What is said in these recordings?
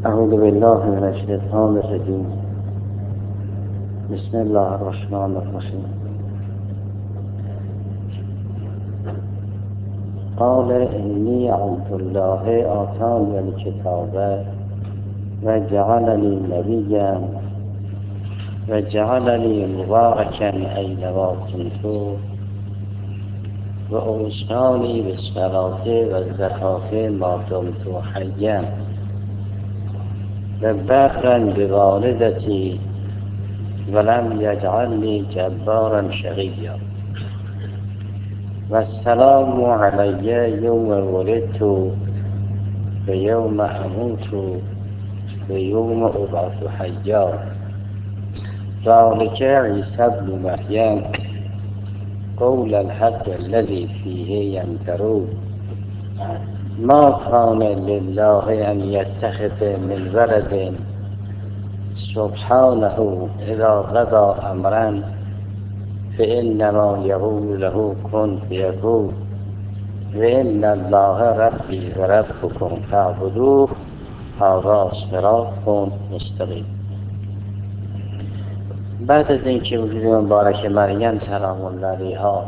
اعوذ بالله من الشیطان الرجیم. بسم الله الرحمن الرحیم. قال انی عبد الله آتانی الکتاب و جعلنی نبیا و جعلنی مبارکا اینما کنت و اوصانی بالصلاة و الزکاة ما دمت حیا و برا بوالدتی ولم یجعلنی جبارا شقیا و السلام علی یوم ولدت و یوم اموت و یوم ابعث حیا ذلک عیسی ابن مریم قول الحق الذی فیه یمترون ما کان لله ان یتخذ من ولد سبحانه اذا قضى امرا فانما یقول له کن فیکون و ان الله ربی و ربکم فاعبدوه هذا صراط مستقیم. بعد از اینکه وجود مبارک مریم سلام الله علیها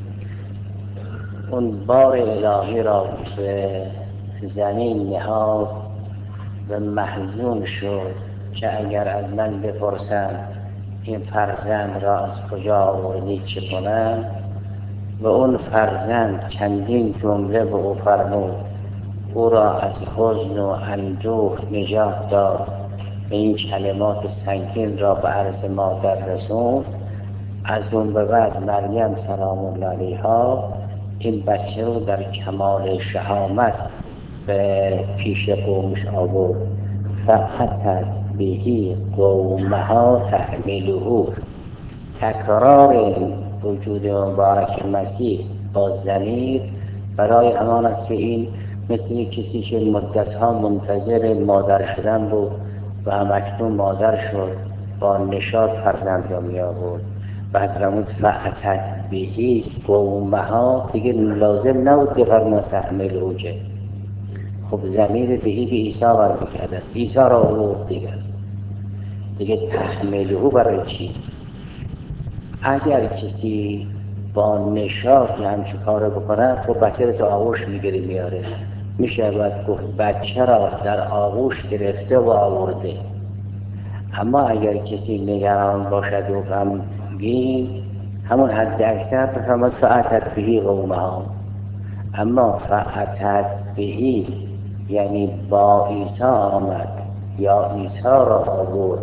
اون بار الهی را به زمین نهاد و محزون شد که اگر از من بپرسند این فرزند را از کجا آوردی چه کنم، و اون فرزند چندین جمله به او فرمود، او را از حزن و اندوه نجات داد و این کلمات سنگین را به عرض مادر رسوند. از اون به بعد مریم سلام الله علیها این بچه رو در کمال شهامت به پیش قومش آورد. فأتت بهی قومها تحمله. تکرار وجود مبارک مسیح با ضمیر برای همان است که این مثل کسی که مدتها منتظر مادر شدن بود و همکنون مادر شد، با نشاط فرزند را می آورد. بعد فرمود فأتت بهی قومها، دیگه لازم نبود بفرماید تحمله، که خب ضمیر بهی به عیسی برمیگردد، عیسی را آورد دیگه تحمله برای چی؟ اگر کسی با نشاط همچه کار بکنه خب بچه رو تو آغوش میگیری میاره، میشه باید گفت بچه را در آغوش گرفته و آورده. اما اگر کسی نگران باشد و غمگین، همون حد اکثر بفرماد فأتت بهی قومها. اما فأتت بهی یعنی با عیسی آمد یا عیسی را آورد.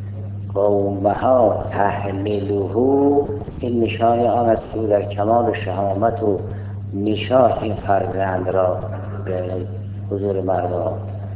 قومها تحمله، این نشان آن است که در کمال شهامت و نشاط این فرزند را به حضور مردم.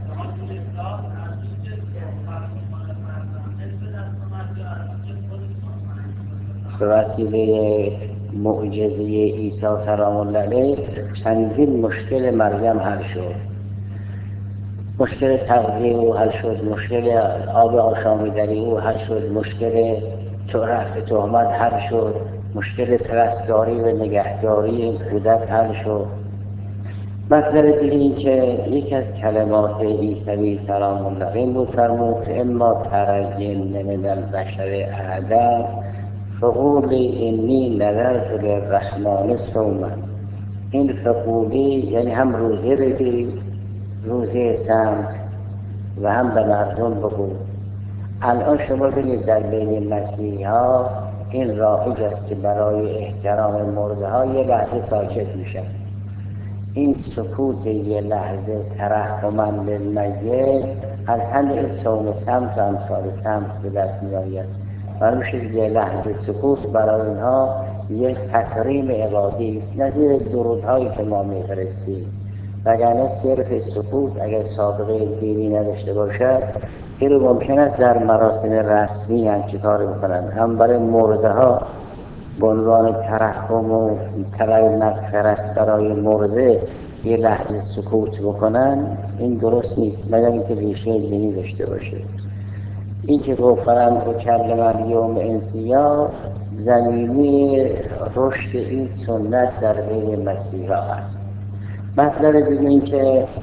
به وسیله معجزه عیسی سلام الله علیه چندین مشکل مریم حل شد. مشکل تغذیه او حل شد، مشکل آب آشامیدنی او حل شد، مشکل رفع تهمت حل شد، مشکل پرستاری و نگهداری این کودک حل شد. مطلب دیگه این که یکی از کلمات عیسی سلام الله علیه بود فرمود اما ترین من البشر احدا فقولی انی نذرت للرحمن صوما. این فقولی یعنی هم روزه بگیری، روزه سمت، و هم به مردم بگو. الان شما ببینید در بین مسیحی ها این رایج است که برای احترام مرده ها یه لحظه ساکت میشن. این سکوت یه لحظه ترحما للمیت از همه صوم سمت و امثال سمت به دست می آید. برای یه لحظه سکوت برای اینها یک تکریم عبادی است، نظیر درودهایی که ما میفرستیم. وگرنه صرف سکوت اگر سابقه دینی نداشته باشد، این رو ممکن است در مراسم رسمی همچه کار بکنند. هم برای مرده ها به عنوان ترحم و طلب مغفرت برای مرده یه لحظه سکوت بکنن، این درست نیست مگر اینکه ریشه دینی داشته باشه. این که گفتن و کلم الیوم انسیا زمینی رشد این سنت در بین مسیحا است. مطلب دیگه این که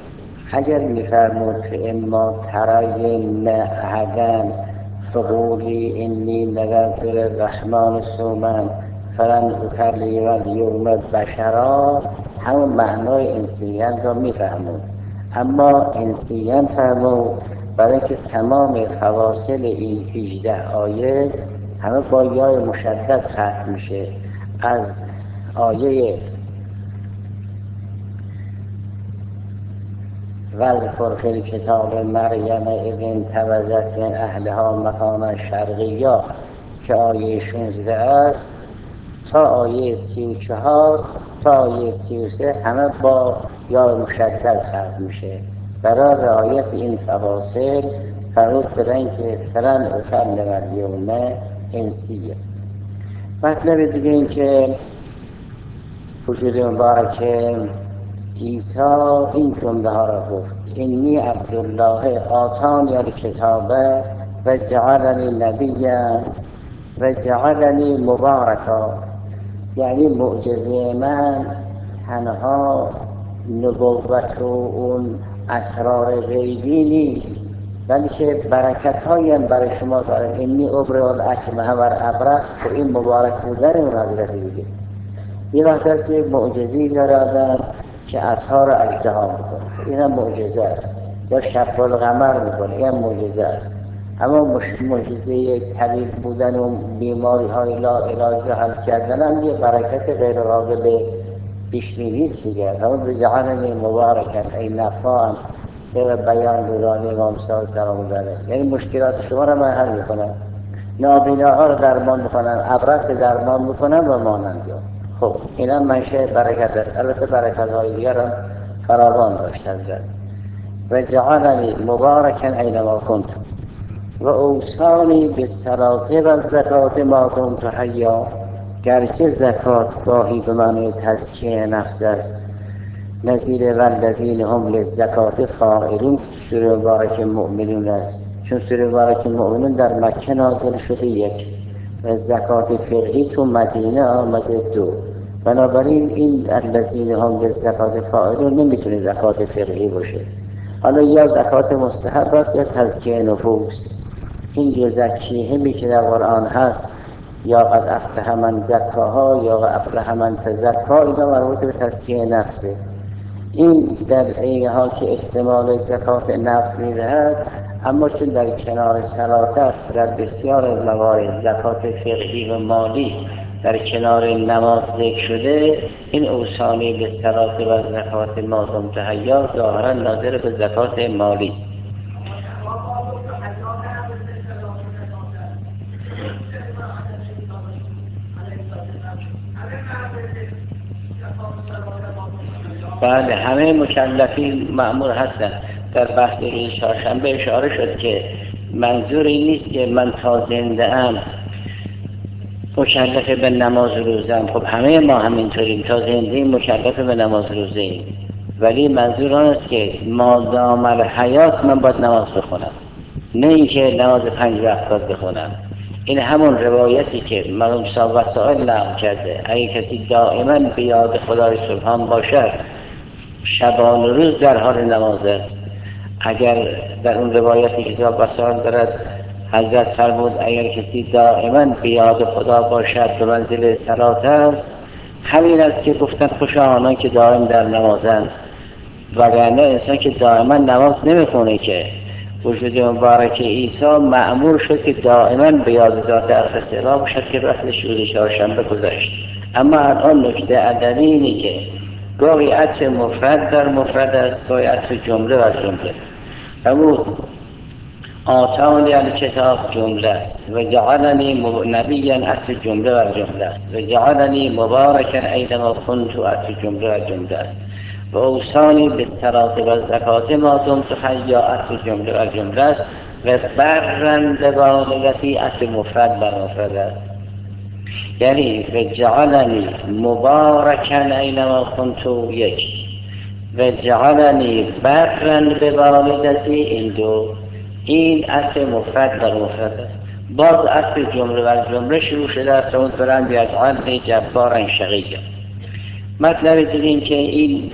اگر میفرمود که اما ترین احدا فقولی انی نذرت للرحمن صوما فلن اکلم الیوم بشرا، همون معنای انسیان را میفهمود. اما انسیان فرمود برای اینکه تمام فواصل این 18 آیه همه با یای مشدد ختم میشه. از آیه واذکر فی الکتاب مریم اذ انتبذت من اهلها مکانا شرقیا که آیه 16 است تا آیه 34 تا آیه 33 همه با یا مشدد ختم میشه. برای رعایت این فواصل فرود بدن که فلن اکلم الیوم انسیه. مطلب دیگه این که وجود مبارک عیسی این جمله ها را گفت: انی عبدالله آتانی الکتاب و جعلنی نبیا و جعلنی مبارکا. یعنی معجزه من تنها نبوت و اون اسرار غیبی نیست، بلکه برکت هایم برای شما دارد. انی ابرئ الاکمه و الابرص، که این مبارک بودن اون حضرت دیگه. یه وقت هست یک معجزه‌ای دارد که عصا را التهام میکنه، این هم معجزه است. یا شب القمر میکنه، این هم معجزه است. اما معجزه طبیب بودن و بیماری های لا علاج را حل کردن هم یه برکت غیر قابل پیش بینی نیست دیگه. همون بجعلنی مبارکا ای نفعا به بیان نورانی امام صادق سلام الله علیه. یعنی مشکلات شما را من حل میکنم، نابیناها را درمان میکنم، ابرص درمان میکنم و مانند. خب این هم منشأ برکت است. البته برکت های دیگر هم فراوان داشت حضرت. و جعلنی مبارکا اینما کنت و اوصانی بالصلاة و الزکاة ما دمت حیا. گرچه زکات گاهی به معنی تزکیه نفس است، نظیر والذین هم للزکاة فاعلون سوره مبارک مؤمنون است، چون سوره مبارک مؤمنون در مکه نازل شده یک و زکات فقهی تو مدینه آمده دو. بنابراین این الذین هم للزکاة فاعلون نمیتونه زکات فقهی باشه. حالا یا زکات مستحب است یا تزکیه نفوس. این یزکیهم که در قرآن هست، یا قد افلح من زکاها یا قد افلح من تزکا، اینا مربوط به تزکیه نفسه. این در این حال که احتمال زکات نفس میدهد، اما چون در کنار صلات است، در بسیار از موارد زکات فقهی و مالی در کنار نماز ذکر شده، این اوصانی به صلات و زکات ما دمت حیا ظاهرا ناظر به زکات مالی است. بله، همه مکلفین مأمور هستند. در بحث این چهارشنبه اشاره شد که منظور این نیست که من تا زنده ام مکلف به نماز روزم. خب همه ما همینطوریم، تا زنده مکلف به نماز روزه ایم، ولی منظور آن است که ما دام الحیات من باید نماز بخونم، نه اینکه نماز 5 وقت باید بخونم. این همون روایتی که مرحوم صاحب وسائل نقل کرده: اگه کسی دائما به یاد خدای سبحان باشد، شبان و روز در حال نماز است. اگر در اون روایتی که صاحب وسائل دارد حضرت فرمود اگر کسی دائما به یاد خدا باشد به منزل صلات است، همین است که گفتن خوشا آنان که دائم در نمازند. وگرنه انسان که دائما نماز نمیخونه که. وجود مبارک عیسی مأمور شد که دائما به یاد ذات الاستعلا باشد که وقتش روز چهارشنبه گذشت. اما الان نکته ادبی اینه که گاهی عطف مفرد در مفرد است، گاهی عطف جمله بر جمله. فرمود آتانی الکتاب جمله است و جعلنی نبیا عطف جمله بر جمله است و جعلنی مبارکا اینما کنت عطف جمله بر جمله است و اوصانی بالصلاة و الزکاة ما دمت حیا عطف جمله بر جمله است و برا بوالدتی عطف مفرد بر مفرد است. یعنی و جعلنی مبارکا اینما کنت یک و جعلنی برا بوالدتی این دو، این عطف مفرد بر مفرد است. باز عطف جمله بر جمله شروع شده است. اون فرند یجعلنی جبارا شقیا. مطلب دیگه این که این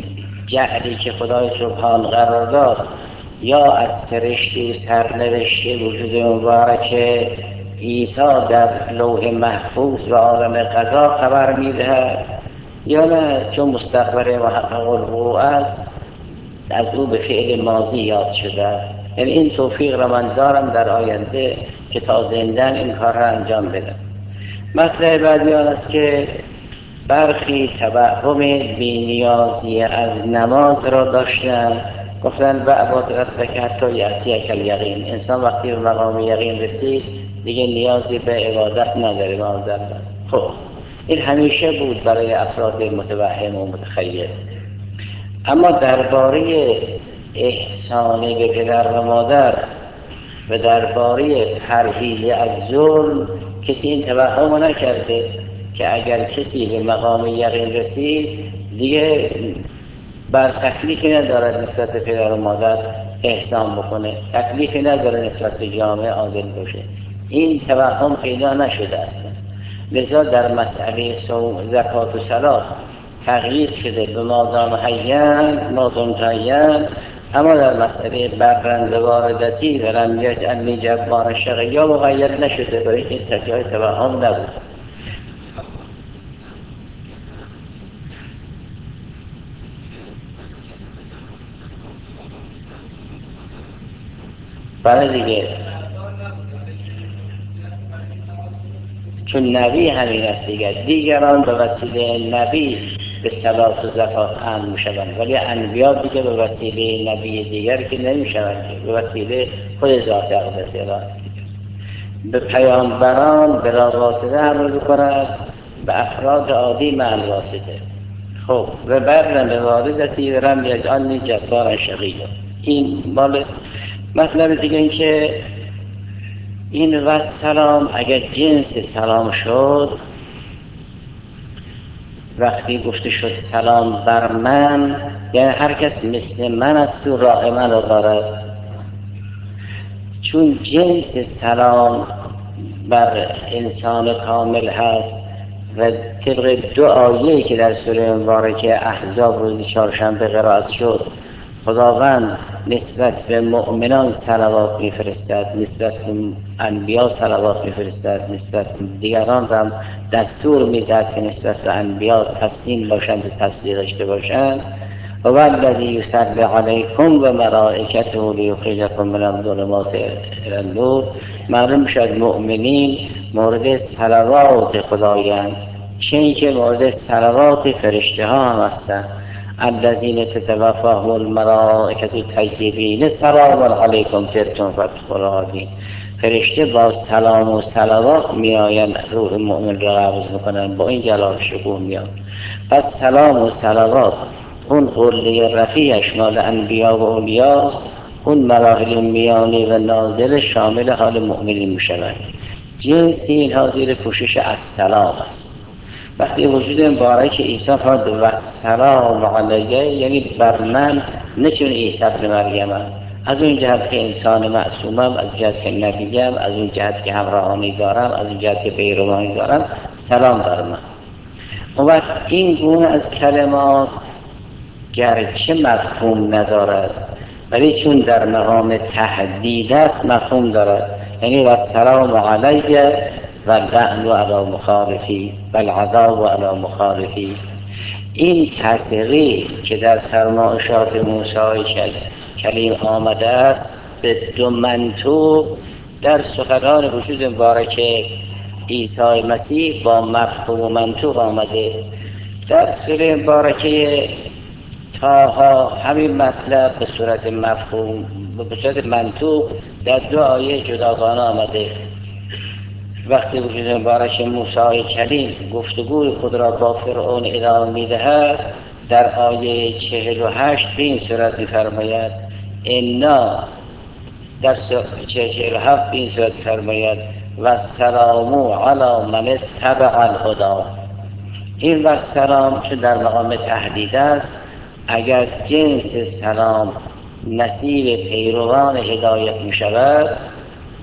جعلی که خدای سبحان قرار داد یا از سرشتی سرنوشته وجود مبارک عیسی در لوح محفوظ و عالم قضا خبر میدهد، یا نه چون مستقبل محقق الوقوع است از او به فعل ماضی یاد شده است. یعنی این توفیق را من دارم در آینده که تا زندن این کار را انجام بدم. مطلب بعدی آن است که برخی توهم بی‌نیازی از نماز را داشتن، گفتن و عباد ربک حتی یأتیک الیقین. انسان وقتی به مقام یقین رسید دیگه نیازی به عبادت نداره. خب این همیشه بود برای افراد متوهم و متخیل. اما درباره احسان به پدر و مادر و درباره پرهیز از ظلم کسی این توهم نکرده که اگر کسی به مقام یقین رسید دیگه بر تکلیفی ندارد نسبت به پدر و مادر احسان بکنه، تکلیفی نداره نسبت به جامعه عادل باشه. این توهم پیدا نشده است. لذا در مسئله زکات و صلات تغییر شده به مادام حیان، اما در مسئله بررند واردتی و لم یجعلنی جبارا شقیا مقید نشده، برای این تکیه توهم نبود. برای دیگه چون نبی همین است دیگران به وسیله نبی به صلات و زکات امر میشوند، ولی انبیا دیگه به وسیله نبی دیگر که نمیشوند، به وسیله خود ذات اقدس الهی به پیامبران بلا واسطه امر میکند، به افراد عادی مع واسطه. خب و برم به واردتی و لم یجعلنی جبارا شقیا. این مال مطلب دیگه این که این و سلام اگر جنس سلام شد، وقتی گفته شد سلام بر من، یعنی هر کس مثل من است و راه من رو دارد. چون جنس سلام بر انسان کامل هست و طبق دو آیه‌ای که در سوره مبارکه احزاب روز چهارشنبه قرائت شد، خداوند نسبت به مؤمنان صلوات میفرستد، نسبت به انبیا صلوات میفرستد، نسبت به دیگران هم دستور میدهد که نسبت به انبیا تسلیم باشند و تصدیق داشته باشند. و الذی یصلی علیکم و ملائکته لیخرجکم من الظلمات الی النور. معلوم شد مؤمنین مورد صلوات خدایند، چه اینکه مورد صلوات فرشته ها هم هستند. الذین تتوفاهم الملائکة طیبین سلام علیکم طبتم فادخلوها خالدین. فرشته با سلام و صلوات میآیند روح مؤمن را قبض میکنند، با این جلال شکوه میآیند. پس سلام و صلوات اون قله رفیعش مال انبیا و اولیاست، اون مراحل میانی و نازل شامل حال مؤمنین میشوند. جنسی اینها زیر پوشش السلام است. وقتی وجود مبارک عیسی فرمود و سلام علیه، یعنی بر من، نه چون عیسی ابن مریم، از اون جهت که انسان معصومم، از اون جهت که نبیم، از اون جهت که همراهانی دارم، از اون جهت که پیروانی دارم، سلام بر من. اون وقت این گونه از کلمات گرچه مفهوم ندارد ولی چون در مقام تهدید است مفهوم دارد. یعنی و السلام علیه و اللعن علی مخالفی و العذاب علی مخالفی. این تصریح که در فرمایشات موسی کلیم آمده است به دو منطوق در سخنان وجود مبارک عیسی مسیح با مفهوم و منطوق آمده. در سوره مبارکه طه همین مطلب به صورت مفهوم و به صورت منطوق در دو آیه جداگانه آمده. وقتی وجود مبارک موسی کلیم گفتگوی خود را با فرعون ادامه می‌دهد، در آیه 48 به این صورت می‌فرماید انا، در 47 به این صورت می‌فرماید و السلام علی من اتبع الهدی. این و السلام چون در مقام تهدید است، اگر جنس سلام نصیب پیروان هدایت می شود،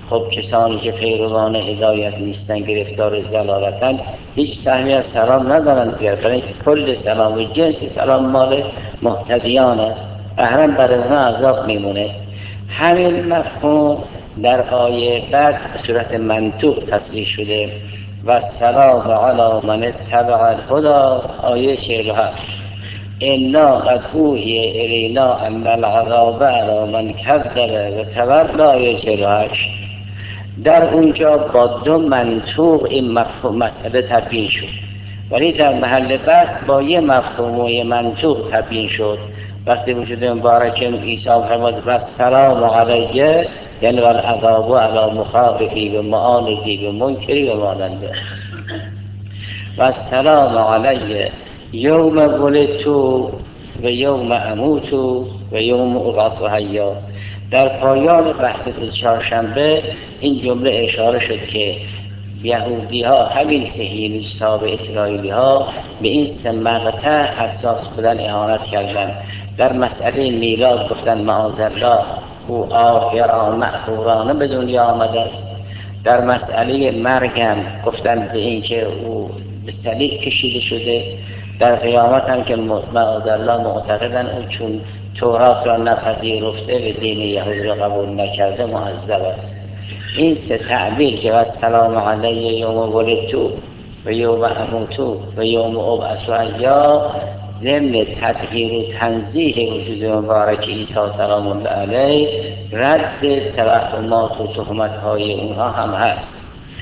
خب کسانی که پیروان هدایت نیستن، گرفتار ضلالتن، هیچ سهمی از سلام ندارن دیگر، برای اینکه کل سلام و جنس سلام مال مهتدیان است، احرام برای اونها عذاب میمونه. همین مفهوم در آیه بعد به صورت منطوق تصریح شده و سلام علی من اتبع الهدی، آیه 47 انا قد اوحی الینا ان العذاب علی من کذب و تولی، آیه 48. در اونجا با دو منطوق این مفهوم مسئله تبیین شد، ولی در محل بحث با یه مفهوم و یه منطوق تبیین شد. وقتی وجود مبارک عیسی فرمود و سلام علیه، یعنی والعذاب علی مخالفی و معاندی و منکری و ماننده. و سلام علیه یوم ولدت و یوم اموت و یوم ابعث حیا. در پایان بحث روز چهارشنبه این جمله اشاره شد که یهودی ها، همین صهیونیست ها و اسرائیلی ها به این سه مقطع حساس بودن، اهانت کردن. در مسئله میلاد گفتن معاذالله او آخرا مأخورانه به دنیا آمده است. در مسئله مرگم گفتن به این که او به صلیب کشیده شده. در قیامت هم که معاذالله معتقدن او چون تورات را نپذیرفته و دین یهود را قبول نکرده معذب است. این سه تعبیر که السلام علی یوم ولدت و یوم اموت و یوم ابعث حیا ضمن تطهیر و تنزیه وجود مبارک عیسی سلام الله علیه، رد توهمات و تهمت های اونها هم هست.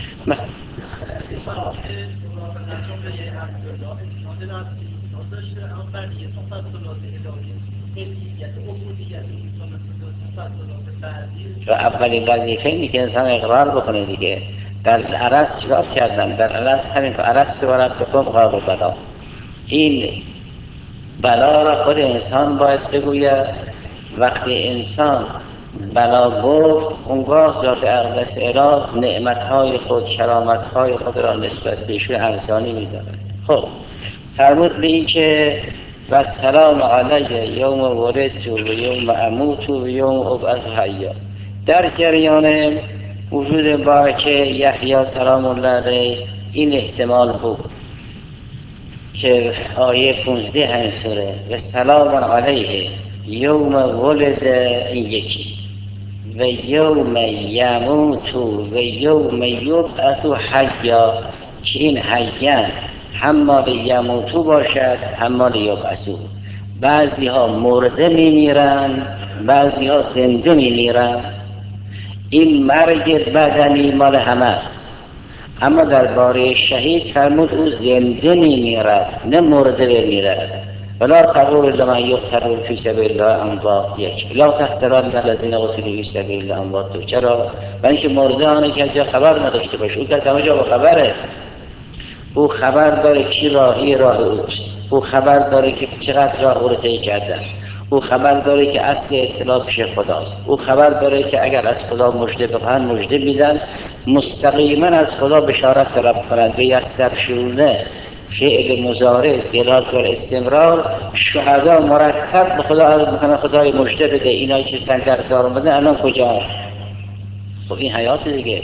و اولین وظیفه اینه که انسان اقرار بکنه دیگه. در عرس چیکار کردن؟ در عرس همین که عرس تو ربکم قالوا بلی. این بلا را خود انسان باید بگوید. وقتی انسان بلا گفت اونگاه ذات اقدس اله نعمتهای خود، کرامتهای خود را نسبت بهشون ارزانی می‌دارد. خب فرمود به این که و سلام علی یوم ولدت و یوم اموت و یوم ابعث حیا. در جریان وجود مبارک یحیی سلام الله علیه این احتمال بود که آیه 15 همین سوره و سلام علیه یوم ولد این یکی و یوم یموت و یوم یبعث حیا، که این حیا هم مال یموتو باشد هم مال یبعثو. بعضی ها مرده میمیرن، بعضی ها زنده میمیرن. این مرگ بدنی مال همه است، اما درباره شهید فرمود او زنده میمیرد نه مرده بمیرد. ولا تقولوا لمن یقتل فی سبیل الله اموات، یک لا تحسبن الذین قتلوا فی سبیل الله اموات. چرا؟ برای اینکه مرده آنه که جا خبر نداشته باشه، او کس همه جا با خبره. او خبر داره کی راهی راه اوست، او خبر داره که چقدر راه او رو طی کردن، او خبر داره که اصل اطلاع پیش خداست، او خبر داره که اگر از خدا مژده بخواهند مژده میدن، مستقیما از خدا بشارت طلب کنند. به یستبشرونه فعل مضارع دلالت بر استمرار. شهدا مرتب به خدا عرض میکنن خدای مژده بده اینایی که سنگردار اومدن الان کجا؟ خب این حیات دیگه.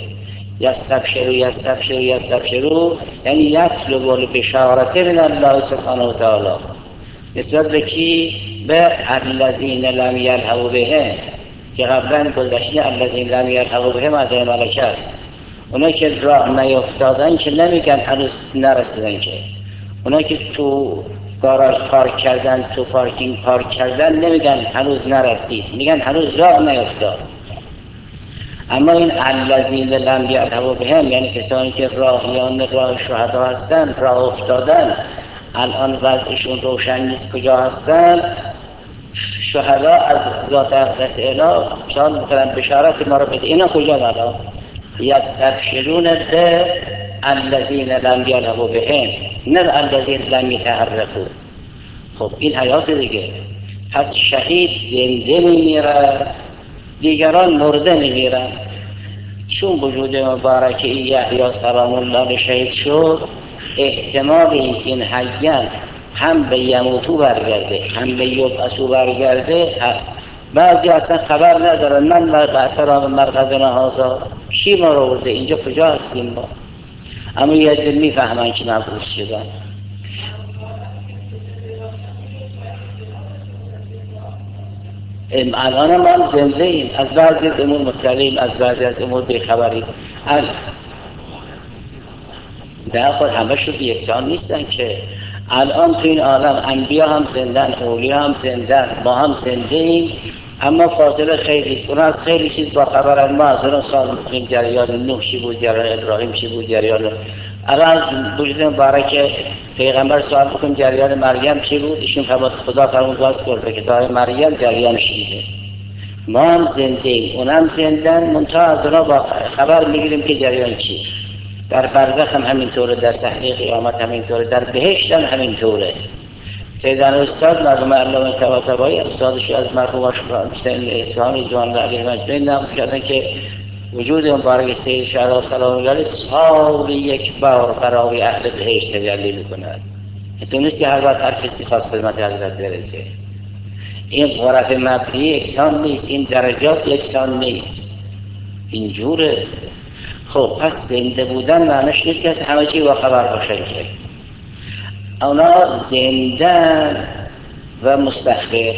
یستبشرو یعنی یطلب البشارة من الله سبحانه و تعالی. نسبت به کی؟ به الذین لم یلحقوا بهم، که قبلا گذشته الذین لم یلحقوا بهم عدم ملکه است. اونا که راه نیفتادن که نمیگن هنوز نرسیدن، که اونا که تو گاراژ پارک کردن، تو پارکینگ پارک کردن، نمیگن هنوز نرسید، میگن هنوز راه نیفتاد. اما این الذین لم یلحقوا بهم یعنی کسانی که راهیان راه شهدا هستند، راه افتادن، الان وضعشون روشن نیست کجا هستن. شهدا از ذات اقدس اله سوال میکنن بشارت ما رو بده، اینا کجا الان؟ یستبشرون به الذین لم یلحقوا بهم، نه الذین لم یتحرکوا. خب این حیات دیگه. پس شهید زنده میمیرد، دیگران مرده میمیرن. چون وجود مبارک یحیی سلام الله شهید شد، احتمال این حیان هم به یموتو برگرده هم به یبعثو برگرده هست. بعضی اصلا خبر ندارن من سلام مرقدنا هذا، کی ما رو آورده اینجا؟ کجا هستیم ما؟ اما یه عده میفهمن که مبعوث شدن. الان هم زنده ایم، از بعضی از امور مطلعیم، از بعضی از امور بیخبریم. نه خود همه شد یکسان نیستن که. الان تو این عالم انبیا هم زندن، اولیا هم زندن، ما هم زنده ایم، اما فاصله خیلی است. اونا از خیلی چیز با خبرن، ما از اونا سال میکنیم جریان نوح چی بود، جریان ابراهیم چی بود، جریان الان از وجود مبارک پیغمبر سوال میکنیم جریان مریم چی بود، ایشون خدا فرمود باز کرد به کتاب مریم جریانش چیه. ما هم زنده ایم، اونا هم زندن، منتها از اونا با خبر میگیریم که جریان چیه. در برزخ هم همینطوره، در صحنه قیامت همینطوره، در بهشت هم همینطوره. سیدنا استاد مرحوم علامه طباطبایی استادش از مرحوم حسین اصفهانی جوان علیه مجمعین نقل کردن که وجود مبارک سید شهدا سلام الله علیه سال یک بار برای اهل بهشت تجلی میکند. تو نیست که هر وقت هر کسی خواست خدمت حضرت برسه. این غرف مبنی یکسان نیست، این درجات یکسان نیست، اینجوره. خب پس زنده بودن معنیش نیست که از همه چی با خبر باشن که. اونا زندن و مستخبر.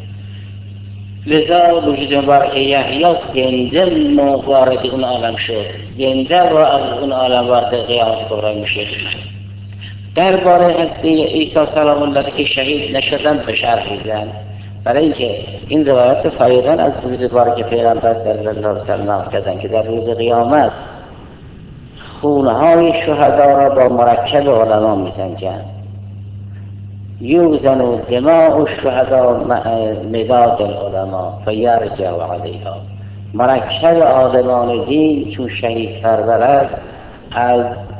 لذا وجود مبارک یحیی زنده وارد اون عالم شد، زنده و از اون عالم وارد قیامت کبری میشه. درباره هستی عیسی سلام الله که شهید نشدن به شرح میزن، برای اینکه این روایت فریقا از وجود مبارک پیغمبر صلی الله علیه و سلم کردن که در روز قیامت خونهای شهدا را با مرکب علما میسنجند. یوزن دماء الشهداء مداد العلماء فیرجع علیها. مرکب عالمان دین چون شهید پرور است از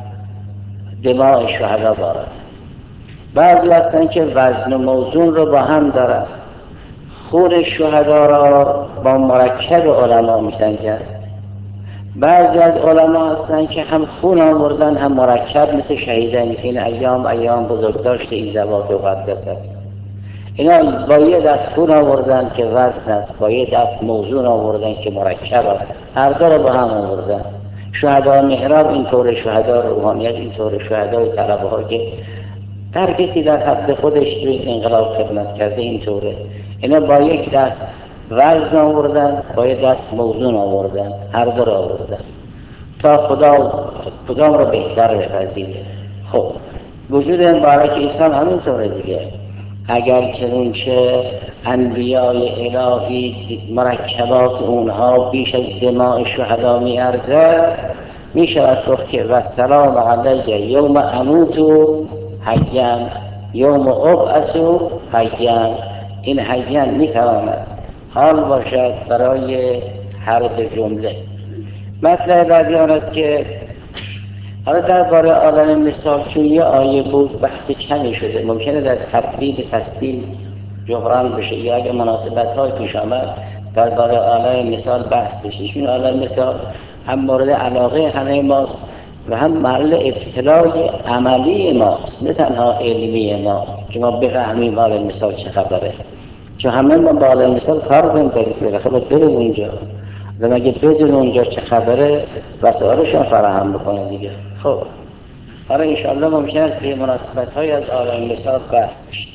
دماء شهدا بارد. بعضی هستن که وزن و موزون رو با هم دارن، خون شهدا را با مرکب علما میسنجند. بعضی از علما هستن که هم خون آوردن هم مرکب، مثل شهیدان که این ایام بزرگداشت این زوات مقدس است. اینا با یه دست خون آوردن که وزن است، با یه دست موزون آوردن که مرکب است، هر دو رو با هم آوردن. شهدا محراب اینطور، شهدا روحانیت اینطور، شهدا طلبه ها که هر کسی در حد خودش توی انقلاب خدمت کرده اینطوره. اینا با یک دست وزن آوردن، با یک دست موزون آوردن، هر دو رو آوردن تا خدا کدام رو بهتر بپذیره. خب وجود مبارک عیسی همینطوره دیگه. اگر چنانچه انبیای الهی مرکبات اونها بیش از دماء شهدا میارزد، میشود گفت که و السلام علی یوم اموت حیا یوم ابعث حیا. این حیا میتواند حال باشد برای هر دو جمله. مطلب بعدی آن است که حالا درباره عالم مثال چون یه آیه بود بحث کمی شده، ممکنه در تبدیل تسبیل جبران بشه یا اگر مناسبت های پیش آمد درباره عالم مثال بحث بشه. چون عالم مثال هم مورد علاقه همه ماست و هم محل ابتلای عملی ماست، نه تنها علمی ما که ما بفهمیم عالم مثال چه خبره. چون همه ما با عالم مثال کار کنیم، بالاخره بریم اونجا و مگه بدون اونجا چه خبره وسایلشون فراهم بکنه دیگه. خب حالا انشاءالله ممکن است به مناسبت های از عالم مثال بحث بشه.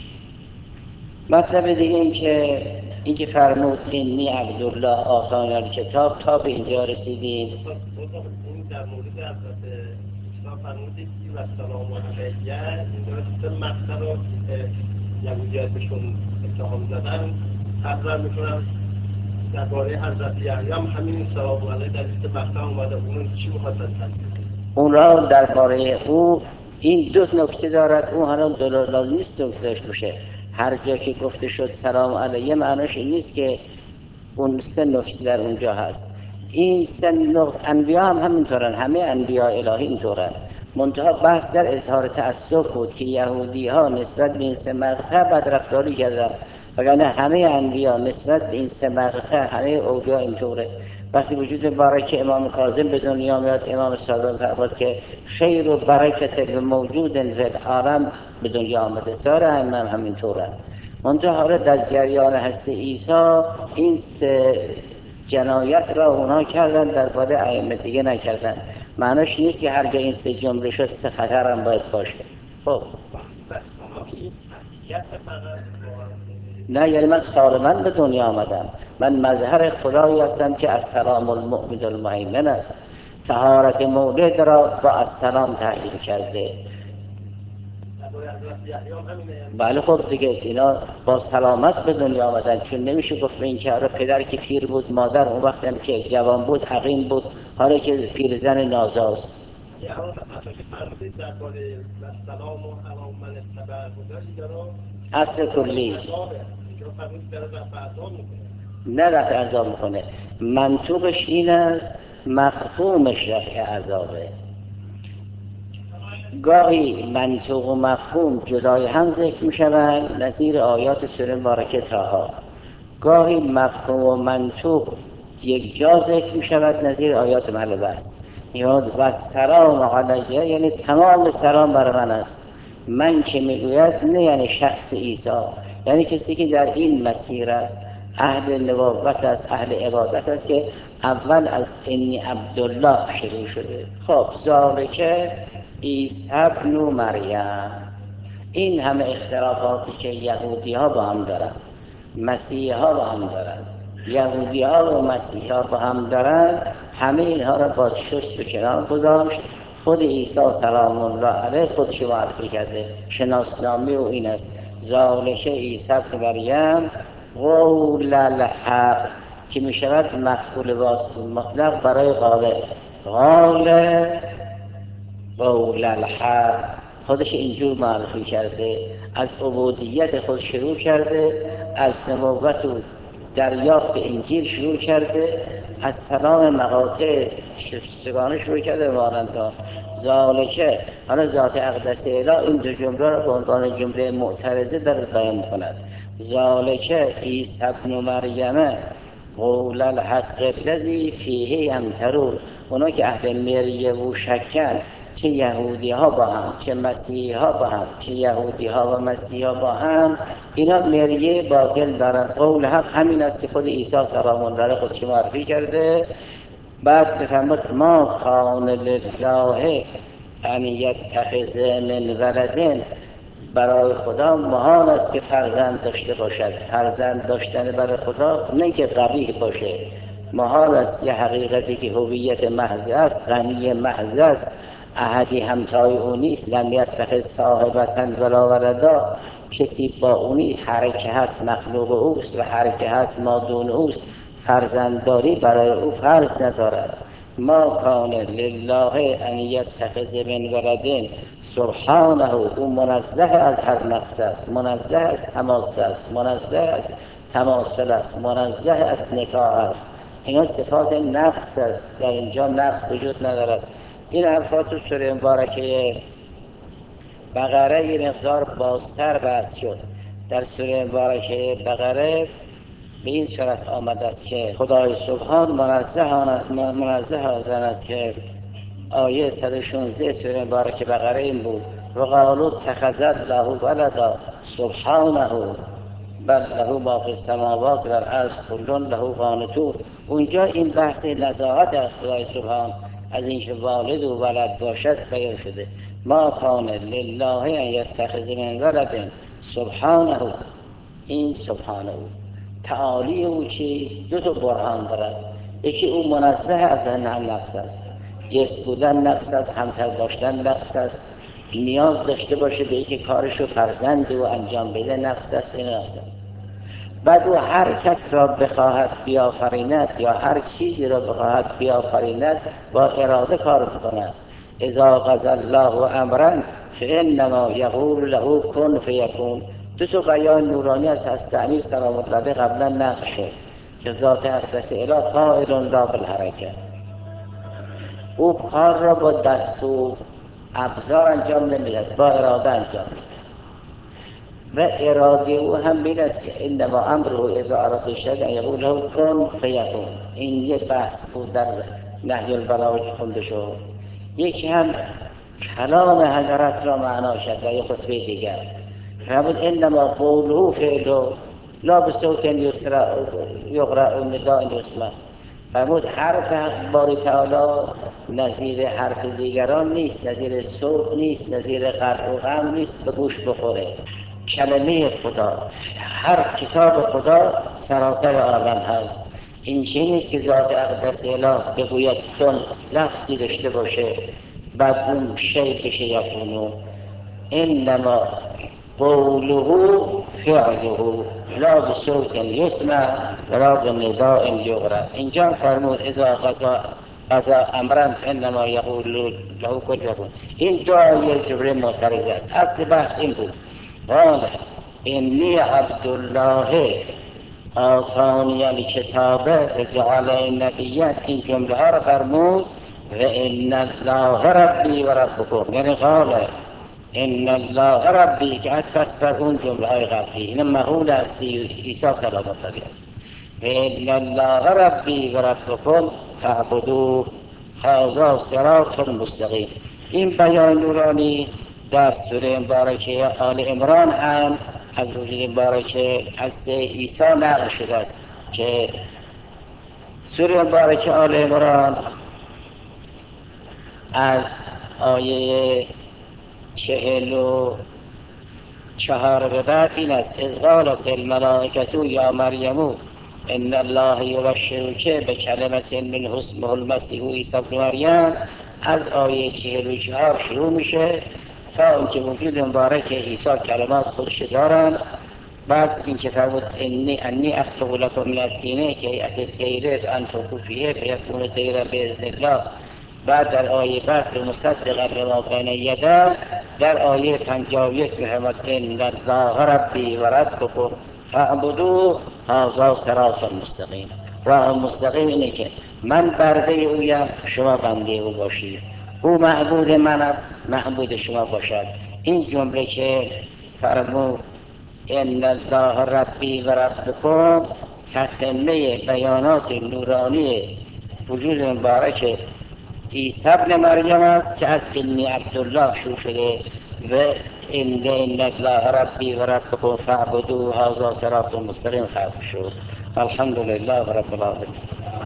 مطلب دیگه این که فرمود اینی عبدالله آتانی الکتاب، تا به اینجا رسیدیم. این در مورد حضرت عیسی فرمودید که و سلام علیه اینجا سه مقطع رو یهودیت بهشون اتهام زدن تقرار میکنم. درباره حضرت یحیی هم همین سلام علیه در سه مقطع اومده. اون چی می‌خواستن تنظیم؟ اون را درباره او این دو نکته دارد. اون حالا لازم نیست نکته داشته باشه. هر جا که گفته شد سلام علیه معناش این نیست که اون سه نکته در اونجا هست. این سه نکته انبیا هم همینطورن، همه انبیا الهی اینطورن. منتها بحث در اظهار تأسف بود که یهودی ها نسبت به این سه مقطع بدرفتاری کردن، وگرنه همه انبیا نسبت به این سه مقطع همه اولیاء اینطوره. وقتی وجود مبارک امام کاظم به دنیا میاد، امام صادق فرمود که خیر و برکت موجود فی العالم به دنیا آمده. سایر ائمه هم همینطورن. منتها حالا در جریان هستی عیسی این سه جنایت را اونا کردن، درباره ائمه دیگه نکردن. معناش نیست که هر جا این سه جمله شد سه خطر هم باید باشه. خب نه، یعنی من سالما به دنیا آمدم، من مظهر خدایی هستم که السلام المؤمن المهیمن است. طهارت مولد را با السلام تحلیل کرده. بله خب دیگه اینا با سلامت به دنیا آمدن، چون نمیشه گفت به این که پدر که پیر بود، مادر اون وقت هم که جوان بود عقیم بود، حالا که پیرزن نازاست. اصل کلی نه رفع عذاب میکنه، منطوقش این است، مفهومش رفع عذابه. گاهی منطوق و مفهوم جدای هم ذکر میشوند نظیر آیات سوره مبارکه طه، گاهی مفهوم و منطوق یک جا ذکر میشود نظیر آیات مطلوبه است. و سلام علیه یعنی تمام سلام بر من است. من که میگوید نه یعنی شخص عیسی، یعنی کسی که در این مسیر است، اهل نبوت است، اهل عبادت است، که اول از انی عبدالله شروع شده. خب ذالکه عیسی ابن مریم، این همه اختلافاتی که یهودی ها با هم دارن، مسیحی ها با هم دارن، یهودی ها و مسیحی ها با هم دارن، همه اینها را با شست و کنار گذاشت. خود عیسی سلام الله علیه خودش معرفی کرده، شناسنامه او این است: ذالک عیسی ابن مریم قول الحق، که می شود مفعول مطلق برای قابل. قول الحق خودش اینجور معرفی کرده، از عبودیت خود شروع کرده، از نبوت و دریافت انجیل شروع کرده، از سلام مقاطع شستگانه شروع کرده مانندا. ذالکه، حالا ذات اقدس اله این دو جمله را به عنوان جمله معترضه در بیان می‌کند. ذالکه عیسی ابن مریم قول الحق الذی فیه یمترون، اونا که اهل مریه و شکن، چه یهودی ها با هم چه مسیحی ها با هم، چه یهودی ها و مسیحی ها با هم، اینا مریه باطل دارن. قول حق همین است که خود عیسی سلام الله علیه خودش معرفی کرده. بعد بفرمود ما کان لله ان یتخذ من ولد، برای خدا محال است که فرزند داشته باشد. فرزند داشتن برای خدا نه که قبیح باشه، محال است. یه حقیقتی که هویت محض است، غنی محض است، احدی همتای او نیست. لم یتخذ صاحبة ولا ولدا، کسی با او نیست، هر که هست مخلوق اوست و هر که هست مادون اوست، فرزندداری برای او فرض ندارد. ما کان لله ان یتخذ من ولد، سبحانه، او منزه از هر نقص است، منزه از تماس است، منزه از تماثل است، منزه از نکاح است. اینا صفات نقص است، در اینجا نقص وجود ندارد. این حرفات تو سوره مبارکه بقره یه مقدار بازتر بحث شد. در سوره مبارکه بقره به این صورت آمده است که خدای سبحان منزه از آن است که آیه 116 سوره مبارکه بقره این بود: و قالوا اتخذ الله ولدا سبحانه بل له ما فی السماوات و الارض کل له قانتون. اونجا این بحث نزاهت از خدای سبحان از اینکه والد و ولد باشد بیان شده. ما کان لله ان یتخذ من ولد سبحانه، این سبحانه تعالی او چیست؟ دو تا برهان دارد. یکی او منزه از نقص است، جسم بودن نقص است، همسر داشتن نقص است، نیاز داشته باشه به اینکه کارشو فرزند او انجام بده نقص است، این نقص است. بعد او هر کس را بخواهد بیافریند یا هر چیزی را بخواهد بیافریند با اراده کار کند. اذا قضى الله امرا فانما یقول له کن فیکون. دو تا بیان نورانی از حضرت امیر سلام الله علیه قبلا نقل شد که ذات اقدس اله فاعل لا بالحرکه، او کار را با دستور ابزار انجام نمیدهد، با اراده انجام میدهد. و اراده او هم این است که انما امره اذا اراد شیئا ان یقول له کن فیکون. این یک بحث بود در نهج البلاغه که خونده شد. یکی هم کلام حضرت را معنا شد و یک خطبه دیگر فرمود انما قوله فعله لا بصوت یقرأ نداء یسمع. فرمود حرف باری تعالی نظیر حرف دیگران نیست، نظیر صوت نیست، نظیر قرق و غم نیست به گوش بخوره. کلمه خدا، هر کتاب خدا سراسر عالم هست. این چیزی نیست که ذات اقدس اله بگوید چون لفظی داشته باشه بعد اون شی بشه یکونو. انما قوله فعله لا بصوت یسمع ولا بنداء یغرب. اینجا فرمود اذا قضا امرا فانما یقول له کن فیکون. این دعای جبرئیل معترض است. اصل بحث این بود قال انی عبدالله آتانی الکتاب و جعلنی نبیا. این جمله ها را فرمود و ان الله ربی و ربکم، یعنی قال ان الله ربی که عطف است بر اون جمله های قبلی. این مقول است عیسی سلام الله علیه است. و ان الله ربی و ربکم فاعبدوه هذا صراط مستقیم. این بیان نورانی در سوره مبارکه آل عمران هم از وجود مبارکه از عیسی نقل شده است که سوره مبارکه آل عمران از آیه 44 به بعد این است اذ قالت الملائکة یا مریم ان الله یبشرک بکلمة منه اسمه المسیح عیسی ابن مریم. از آیه 44 شروع میشه تا اینکه وجود مبارک عیسی کلمات خودش دارن. بعد اینکه فرمود انی اخلق لکم من الطین کهیئة طیر فانفخوا فیه فیکون طیرا باذن الله. بعد در آیه بعد مصدقا بما بین یدیه در آیه 51 می‌فرماید ان الله ربی و ربکم فاعبدوه هذا صراط مستقیم. راه مستقیم اینه که من بنده اویم شما بنده او باشید، او معبود من است معبود شما باشد. این جمله که فرمود ان الله ربی و ربکم تتمه بیانات نورانی وجود مبارک عیسی ابن مریم است که از انی عبدالله شروع شده و ان الله ربی و ربکم فاعبدوه هذا صراط مستقیم ختم شد. الحمدلله رب العالمین.